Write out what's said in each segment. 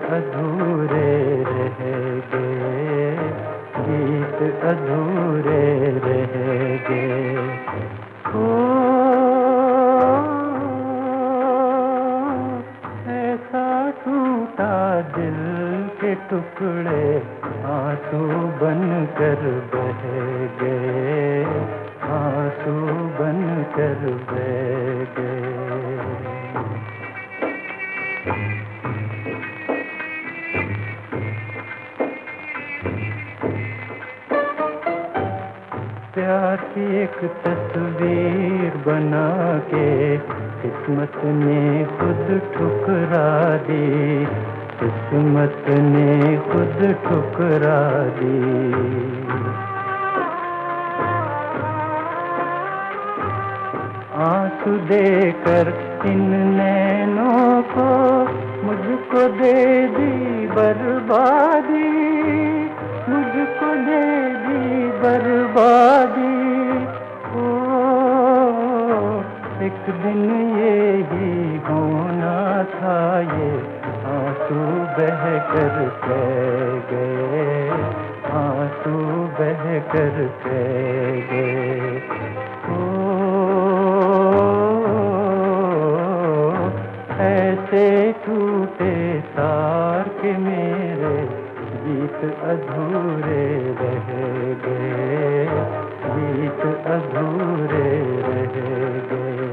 अधूरे रह गए, गीत अधूरे रह गए। ओ ऐसा टूटा दिल के टुकड़े आंसू बन कर बह गए, आंसू बन कर बह गए। प्यार की एक तस्वीर बना के किस्मत ने खुद ठुकरा दी, किस्मत ने खुद ठुकरा दी। आंसू देकर इन नैनों को मुझको दे दी बर्बादी, मुझको दे दी बर्बादी। ओ एक दिन ये ही होना था, ये आंसू बह कर बह गए, आंसू बह कर बह गए। ऐसे टूटे तार के मेरे गीत अधूरे रह गए, गीत अधूरे रह गए।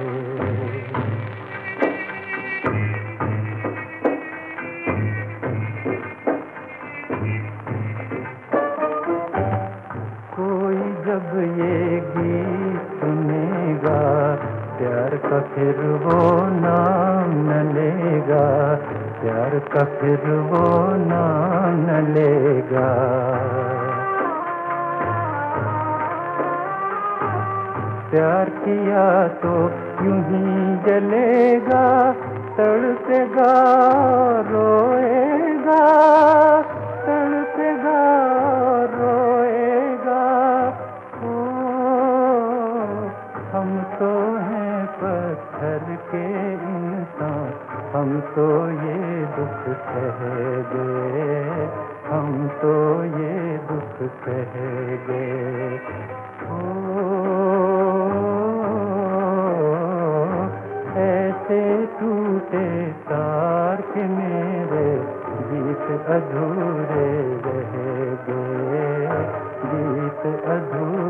कोई जब ये गीत सुनेगा, प्यार का फिर वो नाम न लेगा, प्यार का फिर वो नाम न लेगा। प्यार किया तो यूं ही जलेगा, तड़पेगा रोएगा, तड़पेगा रोएगा। ओ हम तो हैं पत्थर के इंसान, हम तो ये दुख सह गए, हम तो ये दुख सह गए। ऐसे टूटे तार के मेरे गीत अधूरे रह गए, गीत अधूरे